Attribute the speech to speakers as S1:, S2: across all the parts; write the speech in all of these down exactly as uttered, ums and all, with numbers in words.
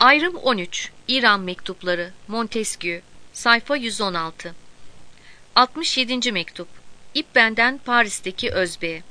S1: Ayrım on üç. İran Mektupları, Montesquieu, sayfa yüz on altı. altmış yedinci mektup. İbben'den Paris'teki Özbek'e.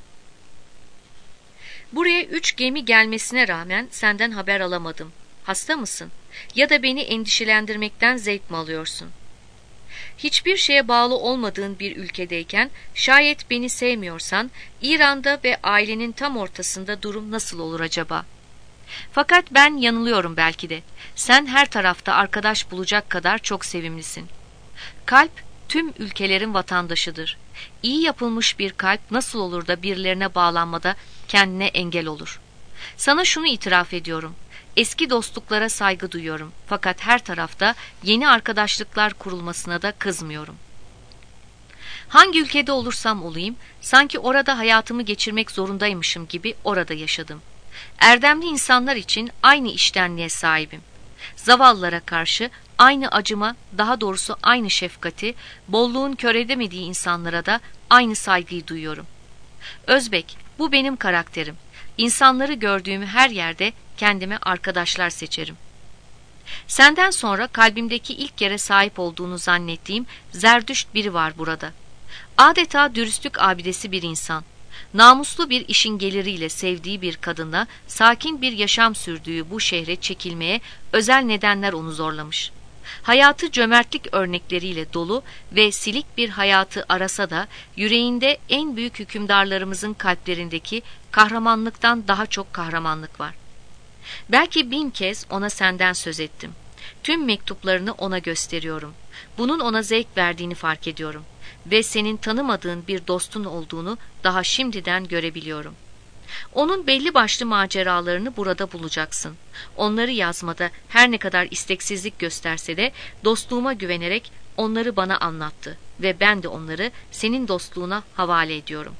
S1: Buraya üç gemi gelmesine rağmen senden haber alamadım. Hasta mısın? Ya da beni endişelendirmekten zevk mi alıyorsun? Hiçbir şeye bağlı olmadığın bir ülkedeyken, şayet beni sevmiyorsan, İran'da ve ailenin tam ortasında durum nasıl olur acaba? Fakat ben yanılıyorum belki de. Sen her tarafta arkadaş bulacak kadar çok sevimlisin. Kalp tüm ülkelerin vatandaşıdır. İyi yapılmış bir kalp nasıl olur da birilerine bağlanmada kendine engel olur? Sana şunu itiraf ediyorum. Eski dostluklara saygı duyuyorum. Fakat her tarafta yeni arkadaşlıklar kurulmasına da kızmıyorum. Hangi ülkede olursam olayım, sanki orada hayatımı geçirmek zorundaymışım gibi orada yaşadım. Erdemli insanlar için aynı içtenliğe sahibim. Zavallılara karşı aynı acıma, daha doğrusu aynı şefkati, bolluğun kör edemediği insanlara da aynı saygıyı duyuyorum. Özbek, bu benim karakterim. İnsanları gördüğüm her yerde kendime arkadaşlar seçerim. Senden sonra kalbimdeki ilk yere sahip olduğunu zannettiğim Zerdüşt biri var burada. Adeta dürüstlük abidesi bir insan. Namuslu bir işin geliriyle sevdiği bir kadınla sakin bir yaşam sürdüğü bu şehre çekilmeye özel nedenler onu zorlamış. Hayatı cömertlik örnekleriyle dolu ve silik bir hayatı arasa da yüreğinde en büyük hükümdarlarımızın kalplerindeki kahramanlıktan daha çok kahramanlık var. Belki bin kez ona senden söz ettim. Tüm mektuplarını ona gösteriyorum. Bunun ona zevk verdiğini fark ediyorum. Ve senin tanımadığın bir dostun olduğunu daha şimdiden görebiliyorum. Onun belli başlı maceralarını burada bulacaksın. Onları yazmada her ne kadar isteksizlik gösterse de dostluğuma güvenerek onları bana anlattı ve ben de onları senin dostluğuna havale ediyorum.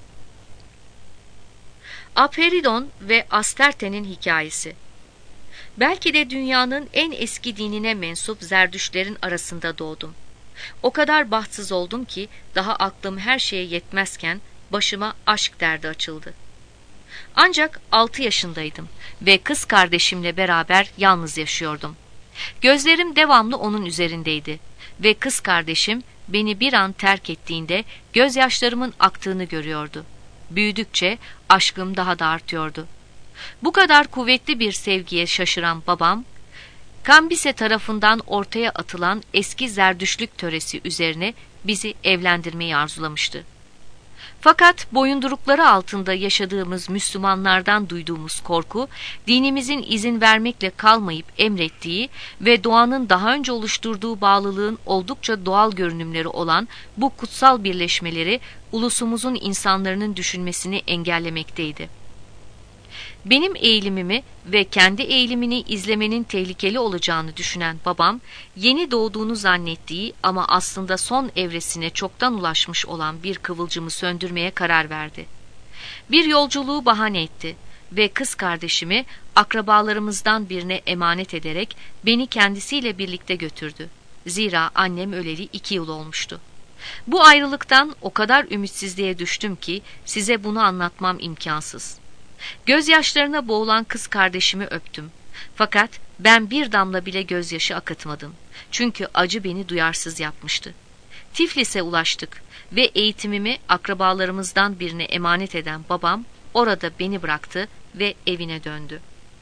S1: Aperidon ve Asterte'nin hikayesi. Belki de dünyanın en eski dinine mensup Zerdüştlerin arasında doğdum. O kadar bahtsız oldum ki daha aklım her şeye yetmezken başıma aşk derdi açıldı. Ancak altı yaşındaydım ve kız kardeşimle beraber yalnız yaşıyordum. Gözlerim devamlı onun üzerindeydi ve kız kardeşim beni bir an terk ettiğinde gözyaşlarımın aktığını görüyordu. Büyüdükçe aşkım daha da artıyordu. Bu kadar kuvvetli bir sevgiye şaşıran babam, Kambise tarafından ortaya atılan eski zerdüşlük töresi üzerine bizi evlendirmeyi arzulamıştı. Fakat boyundurukları altında yaşadığımız Müslümanlardan duyduğumuz korku, dinimizin izin vermekle kalmayıp emrettiği ve doğanın daha önce oluşturduğu bağlılığın oldukça doğal görünümleri olan bu kutsal birleşmeleri ulusumuzun insanların düşünmesini engellemekteydi. Benim eğilimimi ve kendi eğilimini izlemenin tehlikeli olacağını düşünen babam, yeni doğduğunu zannettiği ama aslında son evresine çoktan ulaşmış olan bir kıvılcımı söndürmeye karar verdi. Bir yolculuğu bahane etti ve kız kardeşimi akrabalarımızdan birine emanet ederek beni kendisiyle birlikte götürdü. Zira annem öleli iki yıl olmuştu. Bu ayrılıktan o kadar ümitsizliğe düştüm ki size bunu anlatmam imkansız. Gözyaşlarına boğulan kız kardeşimi öptüm. Fakat ben bir damla bile gözyaşı akıtmadım. Çünkü acı beni duyarsız yapmıştı. Tiflis'e ulaştık ve eğitimimi akrabalarımızdan birine emanet eden babam orada beni bıraktı ve evine döndü.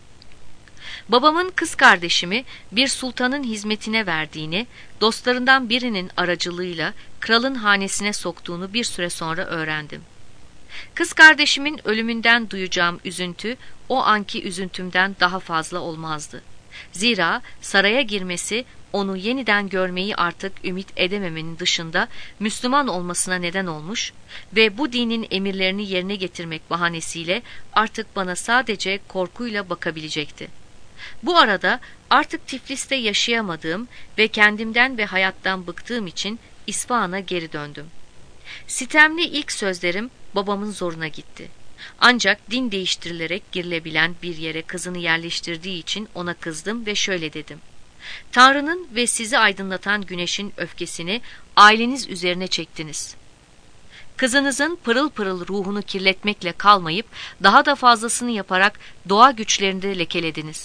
S1: Babamın kız kardeşimi bir sultanın hizmetine verdiğini, dostlarından birinin aracılığıyla kralın hanesine soktuğunu bir süre sonra öğrendim. Kız kardeşimin ölümünden duyacağım üzüntü o anki üzüntümden daha fazla olmazdı. Zira saraya girmesi onu yeniden görmeyi artık ümit edememenin dışında Müslüman olmasına neden olmuş ve bu dinin emirlerini yerine getirmek bahanesiyle artık bana sadece korkuyla bakabilecekti. Bu arada artık Tiflis'te yaşayamadığım ve kendimden ve hayattan bıktığım için İsfahan'a geri döndüm. Sitemli ilk sözlerim babamın zoruna gitti. Ancak din değiştirilerek girilebilen bir yere kızını yerleştirdiği için ona kızdım ve şöyle dedim. Tanrı'nın ve sizi aydınlatan güneşin öfkesini aileniz üzerine çektiniz. Kızınızın pırıl pırıl ruhunu kirletmekle kalmayıp daha da fazlasını yaparak doğa güçlerini de lekelediniz.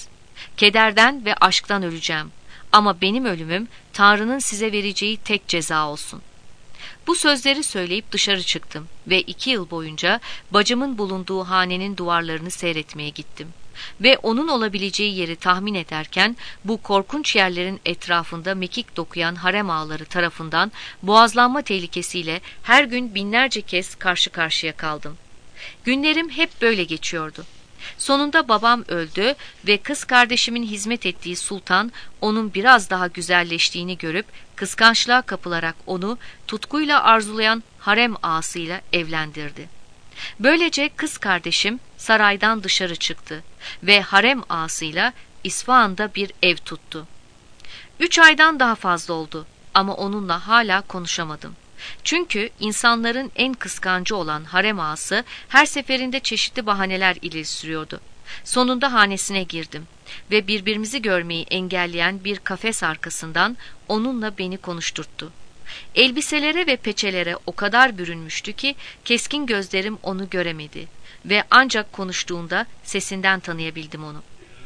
S1: Kederden ve aşktan öleceğim. Ama benim ölümüm Tanrı'nın size vereceği tek ceza olsun. Bu sözleri söyleyip dışarı çıktım ve iki yıl boyunca bacımın bulunduğu hanenin duvarlarını seyretmeye gittim. Ve onun olabileceği yeri tahmin ederken bu korkunç yerlerin etrafında mekik dokuyan harem ağaları tarafından boğazlanma tehlikesiyle her gün binlerce kez karşı karşıya kaldım. Günlerim hep böyle geçiyordu. Sonunda babam öldü ve kız kardeşimin hizmet ettiği sultan onun biraz daha güzelleştiğini görüp kıskançlığa kapılarak onu tutkuyla arzulayan harem ağasıyla evlendirdi. Böylece kız kardeşim saraydan dışarı çıktı ve harem ağasıyla İsfahan'da bir ev tuttu. Üç aydan daha fazla oldu ama onunla hala konuşamadım. Çünkü insanların en kıskancı olan harem ağası her seferinde çeşitli bahaneler ileri sürüyordu. Sonunda hanesine girdim ve birbirimizi görmeyi engelleyen bir kafes arkasından onunla beni konuşturttu. Elbiselere ve peçelere o kadar bürünmüştü ki keskin gözlerim onu göremedi ve ancak konuştuğunda sesinden tanıyabildim onu.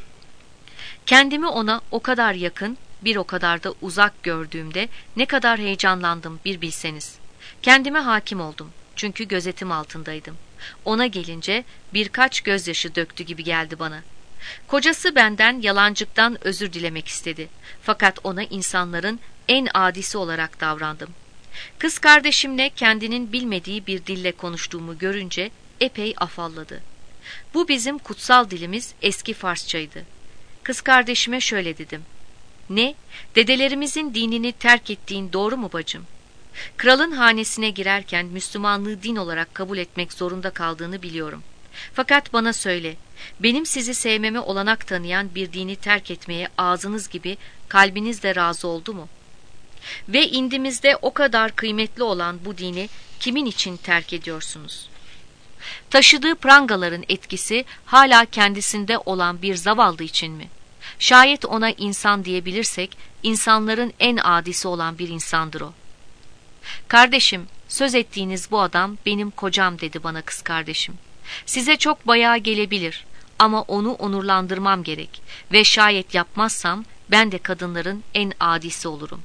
S1: Kendimi ona o kadar yakın, bir o kadar da uzak gördüğümde ne kadar heyecanlandım bir bilseniz. Kendime hakim oldum çünkü gözetim altındaydım. Ona gelince birkaç gözyaşı döktü gibi geldi bana. Kocası benden yalancıktan özür dilemek istedi. Fakat ona insanların en adisi olarak davrandım. Kız kardeşimle kendinin bilmediği bir dille konuştuğumu görünce epey afalladı. Bu bizim kutsal dilimiz eski Farsçaydı. Kız kardeşime şöyle dedim. Ne? Dedelerimizin dinini terk ettiğin doğru mu bacım? Kralın hanesine girerken Müslümanlığı din olarak kabul etmek zorunda kaldığını biliyorum. Fakat bana söyle, benim sizi sevmeme olanak tanıyan bir dini terk etmeye ağzınız gibi kalbiniz de razı oldu mu? Ve indimizde o kadar kıymetli olan bu dini kimin için terk ediyorsunuz? Taşıdığı prangaların etkisi hala kendisinde olan bir zavallı için mi? Şayet ona insan diyebilirsek, insanların en adisi olan bir insandır o. Kardeşim, söz ettiğiniz bu adam benim kocam dedi bana kız kardeşim. Size çok bayağı gelebilir ama onu onurlandırmam gerek ve şayet yapmazsam ben de kadınların en adisi olurum.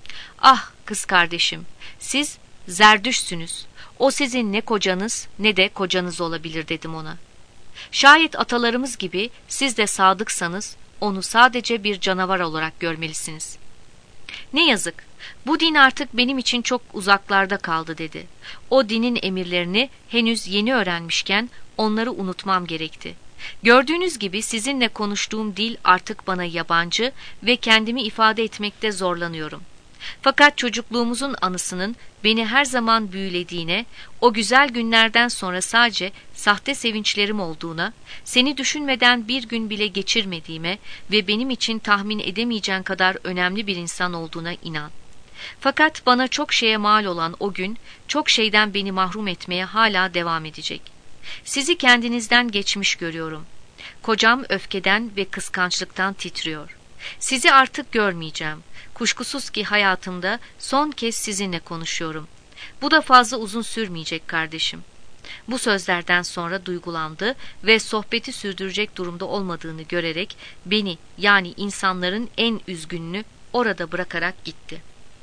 S1: Ah kız kardeşim, siz zerdüşsünüz. O sizin ne kocanız ne de kocanız olabilir dedim ona. Şayet atalarımız gibi siz de sadıksanız onu sadece bir canavar olarak görmelisiniz. Ne yazık, bu din artık benim için çok uzaklarda kaldı dedi. O dinin emirlerini henüz yeni öğrenmişken onları unutmam gerekti. Gördüğünüz gibi sizinle konuştuğum dil artık bana yabancı ve kendimi ifade etmekte zorlanıyorum. Fakat çocukluğumuzun anısının beni her zaman büyülediğine, o güzel günlerden sonra sadece sahte sevinçlerim olduğuna, seni düşünmeden bir gün bile geçirmediğime ve benim için tahmin edemeyeceğin kadar önemli bir insan olduğuna inan. Fakat bana çok şeye mal olan o gün, çok şeyden beni mahrum etmeye hala devam edecek. Sizi kendinizden geçmiş görüyorum. Kocam öfkeden ve kıskançlıktan titriyor. Sizi artık görmeyeceğim. Kuşkusuz ki hayatımda son kez sizinle konuşuyorum. Bu da fazla uzun sürmeyecek kardeşim. Bu sözlerden sonra duygulandı ve sohbeti sürdürecek durumda olmadığını görerek beni, yani insanların en üzgününü orada bırakarak gitti.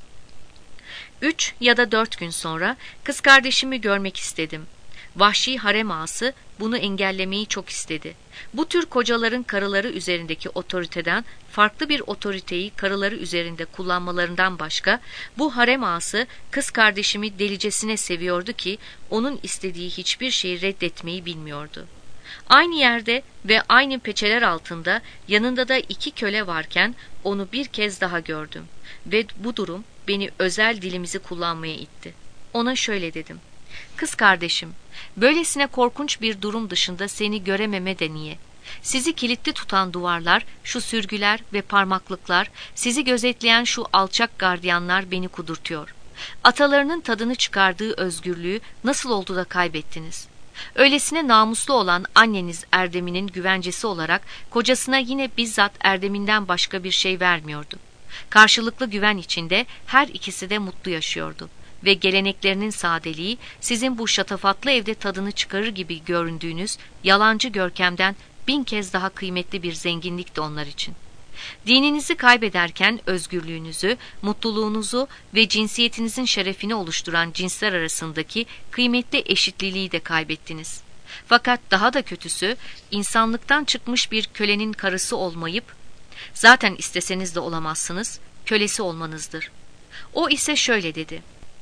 S1: Üç ya da dört gün sonra kız kardeşimi görmek istedim. Vahşi harem ağası bunu engellemeyi çok istedi. Bu tür kocaların karıları üzerindeki otoriteden farklı bir otoriteyi karıları üzerinde kullanmalarından başka, bu harem ağası kız kardeşimi delicesine seviyordu ki onun istediği hiçbir şeyi reddetmeyi bilmiyordu. Aynı yerde ve aynı peçeler altında yanında da iki köle varken onu bir kez daha gördüm ve bu durum beni özel dilimizi kullanmaya itti. Ona şöyle dedim. Kız kardeşim, böylesine korkunç bir durum dışında seni görememe de niye? Sizi kilitli tutan duvarlar, şu sürgüler ve parmaklıklar, sizi gözetleyen şu alçak gardiyanlar beni kudurtuyor. Atalarının tadını çıkardığı özgürlüğü nasıl oldu da kaybettiniz? Öylesine namuslu olan anneniz Erdem'inin güvencesi olarak kocasına yine bizzat Erdem'inden başka bir şey vermiyordu. Karşılıklı güven içinde her ikisi de mutlu yaşıyordu. Ve geleneklerinin sadeliği sizin bu şatafatlı evde tadını çıkarır gibi göründüğünüz yalancı görkemden bin kez daha kıymetli bir zenginlikti onlar için. Dininizi kaybederken özgürlüğünüzü, mutluluğunuzu ve cinsiyetinizin şerefini oluşturan cinsler arasındaki kıymetli eşitliliği de kaybettiniz. Fakat daha da kötüsü, insanlıktan çıkmış bir kölenin karısı olmayıp, zaten isteseniz de olamazsınız, kölesi olmanızdır. O ise şöyle dedi: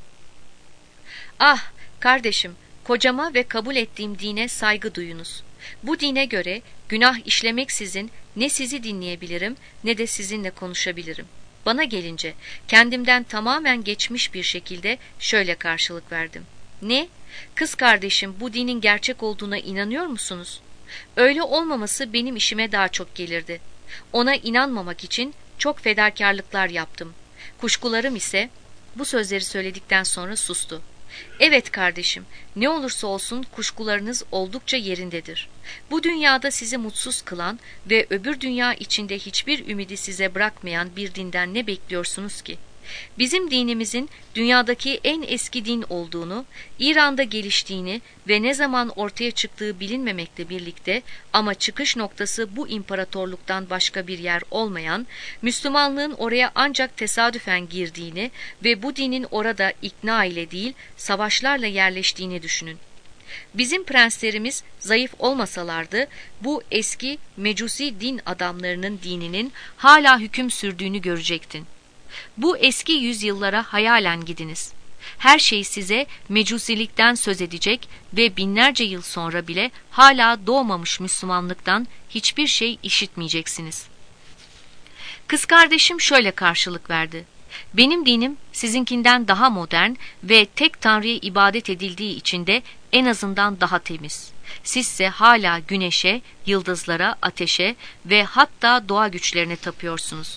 S1: "Ah, kardeşim, kocama ve kabul ettiğim dine saygı duyunuz. Bu dine göre günah işlemeksizin ne sizi dinleyebilirim ne de sizinle konuşabilirim." Bana gelince kendimden tamamen geçmiş bir şekilde şöyle karşılık verdim: "Ne? Kız kardeşim, bu dinin gerçek olduğuna inanıyor musunuz?" Öyle olmaması benim işime daha çok gelirdi. Ona inanmamak için çok fedakarlıklar yaptım. Kuşkularım ise bu sözleri söyledikten sonra sustu. "Evet kardeşim, ne olursa olsun kuşkularınız oldukça yerindedir. Bu dünyada sizi mutsuz kılan ve öbür dünya içinde hiçbir ümidi size bırakmayan bir dinden ne bekliyorsunuz ki? Bizim dinimizin dünyadaki en eski din olduğunu, İran'da geliştiğini ve ne zaman ortaya çıktığı bilinmemekle birlikte ama çıkış noktası bu imparatorluktan başka bir yer olmayan, Müslümanlığın oraya ancak tesadüfen girdiğini ve bu dinin orada ikna ile değil, savaşlarla yerleştiğini düşünün. Bizim prenslerimiz zayıf olmasalardı, bu eski mecusi din adamlarının dininin hala hüküm sürdüğünü görecektin. Bu eski yüzyıllara hayalen gidiniz. Her şey size mecusilikten söz edecek ve binlerce yıl sonra bile hala doğmamış Müslümanlıktan hiçbir şey işitmeyeceksiniz." Kız kardeşim şöyle karşılık verdi: "Benim dinim sizinkinden daha modern ve tek Tanrı'ya ibadet edildiği için de en azından daha temiz. Sizse hala güneşe, yıldızlara, ateşe ve hatta doğa güçlerine tapıyorsunuz."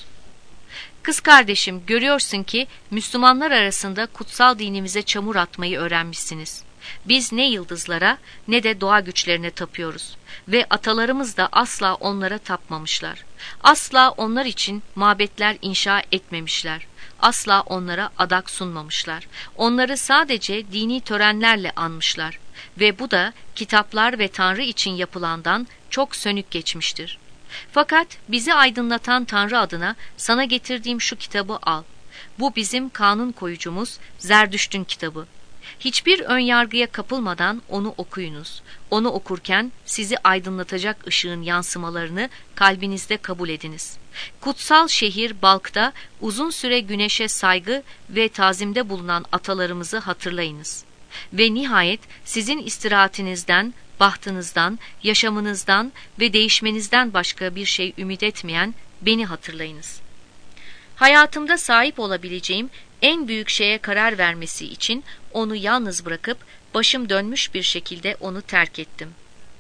S1: Kız kardeşim, görüyorsun ki Müslümanlar arasında kutsal dinimize çamur atmayı öğrenmişsiniz. Biz ne yıldızlara ne de doğa güçlerine tapıyoruz ve atalarımız da asla onlara tapmamışlar. Asla onlar için mabetler inşa etmemişler. Asla onlara adak sunmamışlar. Onları sadece dini törenlerle anmışlar ve bu da kitaplar ve Tanrı için yapılandan çok sönük geçmiştir. Fakat bizi aydınlatan Tanrı adına sana getirdiğim şu kitabı al. Bu bizim kanun koyucumuz Zerdüşt'ün kitabı. Hiçbir önyargıya kapılmadan onu okuyunuz. Onu okurken sizi aydınlatacak ışığın yansımalarını kalbinizde kabul ediniz. Kutsal şehir Balk'ta uzun süre güneşe saygı ve tazimde bulunan atalarımızı hatırlayınız. Ve nihayet sizin istirahatinizden, bahtınızdan, yaşamınızdan ve değişmenizden başka bir şey ümit etmeyen beni hatırlayınız. Hayatımda sahip olabileceğim en büyük şeye karar vermesi için onu yalnız bırakıp başım dönmüş bir şekilde onu terk ettim.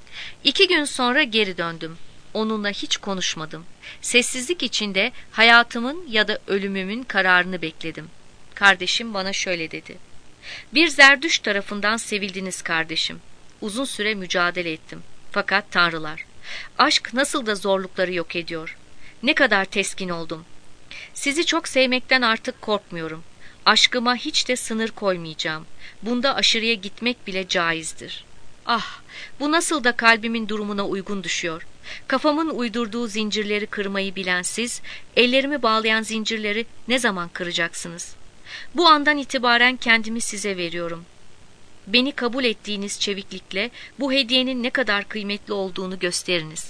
S1: İki gün sonra geri döndüm. Onunla hiç konuşmadım. Sessizlik içinde hayatımın ya da ölümümün kararını bekledim. Kardeşim bana şöyle dedi: "Bir Zerdüşt tarafından sevildiniz kardeşim. Uzun süre mücadele ettim. Fakat tanrılar, aşk nasıl da zorlukları yok ediyor. Ne kadar teskin oldum. Sizi çok sevmekten artık korkmuyorum. Aşkıma hiç de sınır koymayacağım. Bunda aşırıya gitmek bile caizdir." Ah, bu nasıl da kalbimin durumuna uygun düşüyor. Kafamın uydurduğu zincirleri kırmayı bilen siz, ellerimi bağlayan zincirleri ne zaman kıracaksınız? Bu andan itibaren kendimi size veriyorum. Beni kabul ettiğiniz çeviklikle bu hediyenin ne kadar kıymetli olduğunu gösteriniz.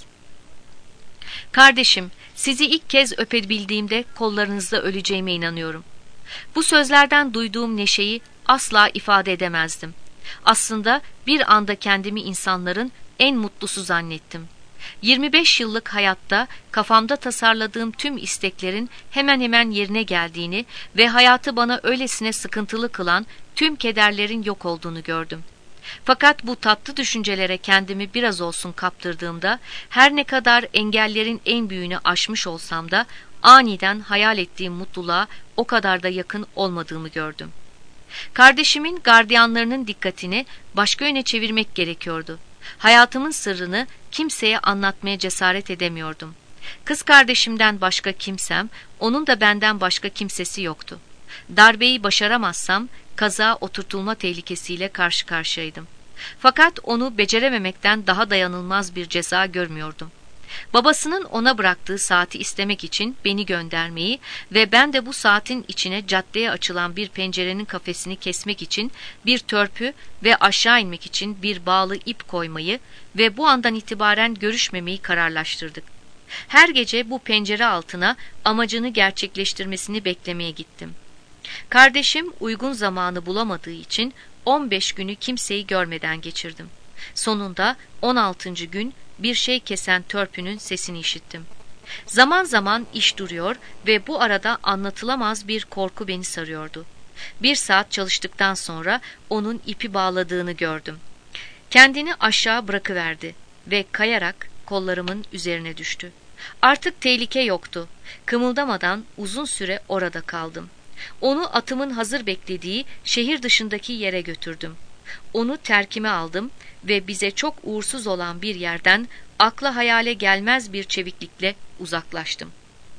S1: Kardeşim, sizi ilk kez öpebildiğimde kollarınızda öleceğime inanıyorum. Bu sözlerden duyduğum neşeyi asla ifade edemezdim. Aslında bir anda kendimi insanların en mutlusu zannettim. yirmi beş yıllık hayatta kafamda tasarladığım tüm isteklerin hemen hemen yerine geldiğini ve hayatı bana öylesine sıkıntılı kılan tüm kederlerin yok olduğunu gördüm. Fakat bu tatlı düşüncelere kendimi biraz olsun kaptırdığımda, her ne kadar engellerin en büyüğünü aşmış olsam da aniden hayal ettiğim mutluluğa o kadar da yakın olmadığımı gördüm. Kardeşimin gardiyanlarının dikkatini başka yöne çevirmek gerekiyordu. Hayatımın sırrını kimseye anlatmaya cesaret edemiyordum. Kız kardeşimden başka kimsem, onun da benden başka kimsesi yoktu. Darbeyi başaramazsam kaza oturtulma tehlikesiyle karşı karşıyaydım. Fakat onu becerememekten daha dayanılmaz bir ceza görmüyordum. Babasının ona bıraktığı saati istemek için beni göndermeyi ve ben de bu saatin içine caddeye açılan bir pencerenin kafesini kesmek için bir törpü ve aşağı inmek için bir bağlı ip koymayı ve bu andan itibaren görüşmemeyi kararlaştırdık. Her gece bu pencere altına amacını gerçekleştirmesini beklemeye gittim. Kardeşim uygun zamanı bulamadığı için on beş günü kimseyi görmeden geçirdim. Sonunda on altıncı gün bir şey kesen törpünün sesini işittim. Zaman zaman iş duruyor ve bu arada anlatılamaz bir korku beni sarıyordu. Bir saat çalıştıktan sonra onun ipi bağladığını gördüm. Kendini aşağı bırakıverdi ve kayarak kollarımın üzerine düştü. Artık tehlike yoktu. Kımıldamadan uzun süre orada kaldım. Onu atımın hazır beklediği şehir dışındaki yere götürdüm. Onu terkime aldım ve bize çok uğursuz olan bir yerden akla hayale gelmez bir çeviklikle uzaklaştım.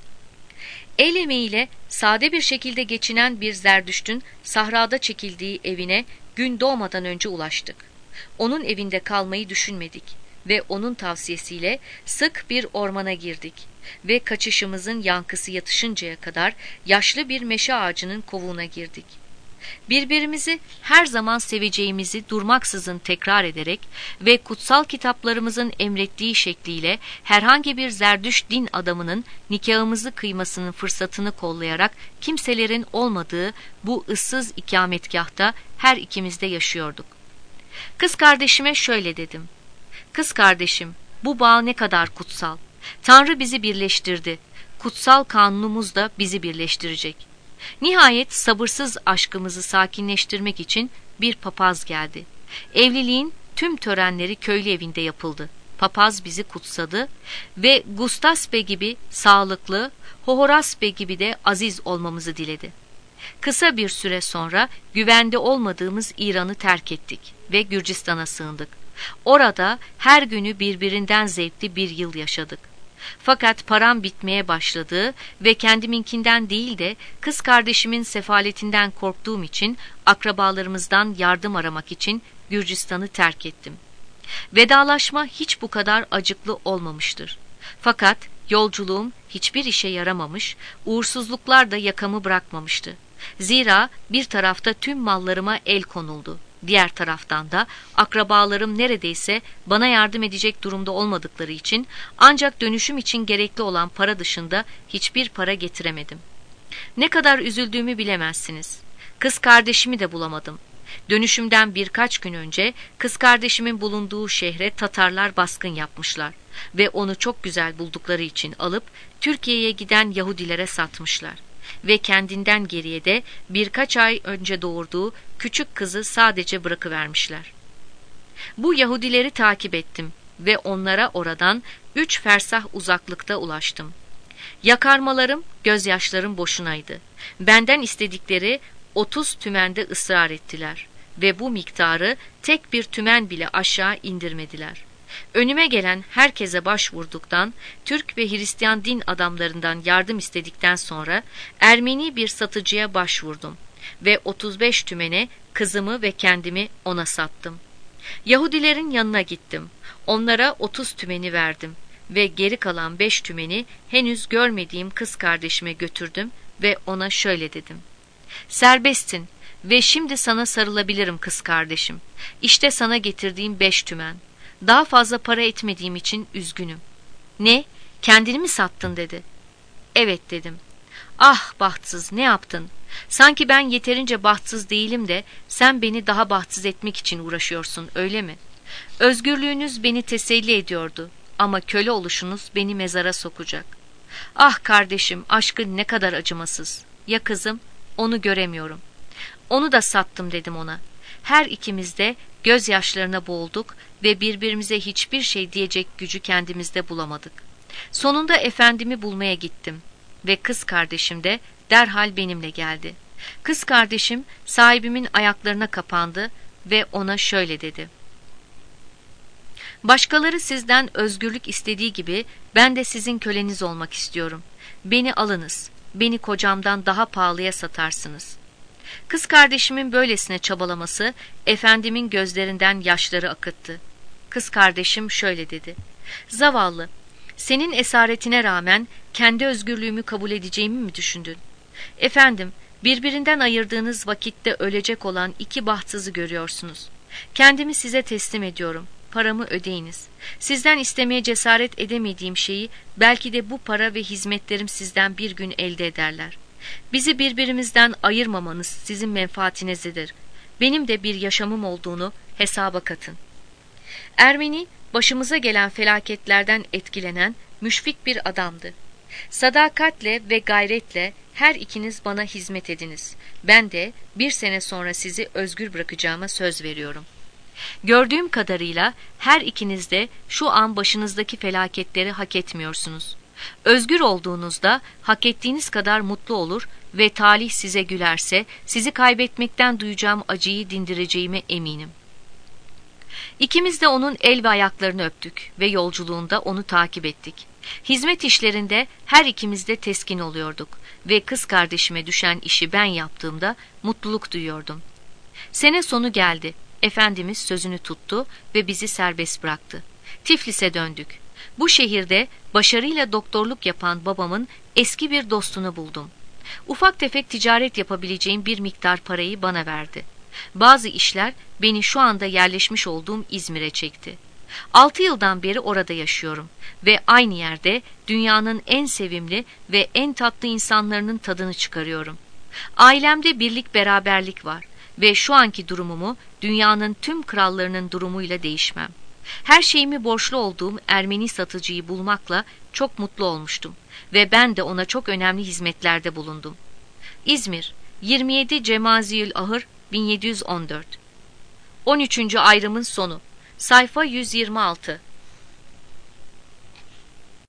S1: El emeğiyle sade bir şekilde geçinen bir zerdüştün sahrada çekildiği evine gün doğmadan önce ulaştık. Onun evinde kalmayı düşünmedik ve onun tavsiyesiyle sık bir ormana girdik ve kaçışımızın yankısı yatışıncaya kadar yaşlı bir meşe ağacının kovuğuna girdik. Birbirimizi her zaman seveceğimizi durmaksızın tekrar ederek ve kutsal kitaplarımızın emrettiği şekliyle herhangi bir zerdüş din adamının nikahımızı kıymasının fırsatını kollayarak kimselerin olmadığı bu ıssız ikametgahta her ikimiz de yaşıyorduk. Kız kardeşime şöyle dedim: "Kız kardeşim, bu bağ ne kadar kutsal. Tanrı bizi birleştirdi. Kutsal kanunumuz da bizi birleştirecek." Nihayet sabırsız aşkımızı sakinleştirmek için bir papaz geldi. Evliliğin tüm törenleri köylü evinde yapıldı. Papaz bizi kutsadı ve Gustaspe gibi sağlıklı, Hohoraspe gibi de aziz olmamızı diledi. Kısa bir süre sonra güvende olmadığımız İran'ı terk ettik ve Gürcistan'a sığındık. Orada her günü birbirinden zevkli bir yıl yaşadık. Fakat param bitmeye başladı ve kendiminkinden değil de kız kardeşimin sefaletinden korktuğum için akrabalarımızdan yardım aramak için Gürcistan'ı terk ettim. Vedalaşma hiç bu kadar acıklı olmamıştır. Fakat yolculuğum hiçbir işe yaramamış, uğursuzluklar da yakamı bırakmamıştı. Zira bir tarafta tüm mallarıma el konuldu. Diğer taraftan da akrabalarım neredeyse bana yardım edecek durumda olmadıkları için ancak dönüşüm için gerekli olan para dışında hiçbir para getiremedim. Ne kadar üzüldüğümü bilemezsiniz. Kız kardeşimi de bulamadım. Dönüşümden birkaç gün önce kız kardeşimin bulunduğu şehre Tatarlar baskın yapmışlar ve onu çok güzel buldukları için alıp Türkiye'ye giden Yahudilere satmışlar. Ve kendinden geriye de birkaç ay önce doğurduğu küçük kızı sadece bırakıvermişler. Bu Yahudileri takip ettim ve onlara oradan üç fersah uzaklıkta ulaştım. Yakarmalarım, gözyaşlarım boşunaydı. Benden istedikleri otuz tümende ısrar ettiler ve bu miktarı tek bir tümen bile aşağı indirmediler. Önüme gelen herkese başvurduktan, Türk ve Hristiyan din adamlarından yardım istedikten sonra Ermeni bir satıcıya başvurdum ve otuz beş tümene kızımı ve kendimi ona sattım. Yahudilerin yanına gittim. Onlara otuz tümeni verdim ve geri kalan beş tümeni henüz görmediğim kız kardeşime götürdüm ve ona şöyle dedim: "Serbestsin ve şimdi sana sarılabilirim kız kardeşim. İşte sana getirdiğim beş tümen. Daha fazla para etmediğim için üzgünüm." "Ne? Kendini mi sattın?" dedi. "Evet," dedim. "Ah bahtsız, ne yaptın? Sanki ben yeterince bahtsız değilim de sen beni daha bahtsız etmek için uğraşıyorsun, öyle mi? Özgürlüğünüz beni teselli ediyordu ama köle oluşunuz beni mezara sokacak. Ah kardeşim, aşkın ne kadar acımasız. Ya kızım? Onu göremiyorum." "Onu da sattım," dedim ona. Her ikimiz de gözyaşlarına boğulduk ve birbirimize hiçbir şey diyecek gücü kendimizde bulamadık. Sonunda efendimi bulmaya gittim ve kız kardeşim de derhal benimle geldi. Kız kardeşim sahibimin ayaklarına kapandı ve ona şöyle dedi: "Başkaları sizden özgürlük istediği gibi ben de sizin köleniz olmak istiyorum. Beni alınız, beni kocamdan daha pahalıya satarsınız." Kız kardeşimin böylesine çabalaması efendimin gözlerinden yaşları akıttı. Kız kardeşim şöyle dedi: "Zavallı, senin esaretine rağmen kendi özgürlüğümü kabul edeceğimi mi düşündün? Efendim, birbirinden ayırdığınız vakitte ölecek olan iki bahtsızı görüyorsunuz. Kendimi size teslim ediyorum. Paramı ödeyiniz. Sizden istemeye cesaret edemediğim şeyi belki de bu para ve hizmetlerim sizden bir gün elde ederler. Bizi birbirimizden ayırmamanız sizin menfaatinizdedir. Benim de bir yaşamım olduğunu hesaba katın." Ermeni, başımıza gelen felaketlerden etkilenen müşfik bir adamdı. "Sadakatle ve gayretle her ikiniz bana hizmet ediniz. Ben de bir sene sonra sizi özgür bırakacağıma söz veriyorum." Gördüğüm kadarıyla her ikiniz de şu an başınızdaki felaketleri hak etmiyorsunuz. Özgür olduğunuzda hak ettiğiniz kadar mutlu olur ve talih size gülerse sizi kaybetmekten duyacağım acıyı dindireceğime eminim. İkimiz de onun el ve ayaklarını öptük ve yolculuğunda onu takip ettik. Hizmet işlerinde her ikimiz de teskin oluyorduk ve kız kardeşime düşen işi ben yaptığımda mutluluk duyuyordum. Sene sonu geldi. Efendimiz sözünü tuttu ve bizi serbest bıraktı. Tiflis'e döndük. Bu şehirde başarıyla doktorluk yapan babamın eski bir dostunu buldum. Ufak tefek ticaret yapabileceğim bir miktar parayı bana verdi. Bazı işler beni şu anda yerleşmiş olduğum İzmir'e çekti. Altı yıldan beri orada yaşıyorum ve aynı yerde dünyanın en sevimli ve en tatlı insanların tadını çıkarıyorum. Ailemde birlik beraberlik var ve şu anki durumumu dünyanın tüm krallarının durumuyla değişmem. Her şeyimi borçlu olduğum Ermeni satıcıyı bulmakla çok mutlu olmuştum ve ben de ona çok önemli hizmetlerde bulundum. İzmir, yirmi yedi Cemaziyül-Ahır bin yedi yüz on dört. on üçüncü ayrımın sonu. Sayfa yüz yirmi altı.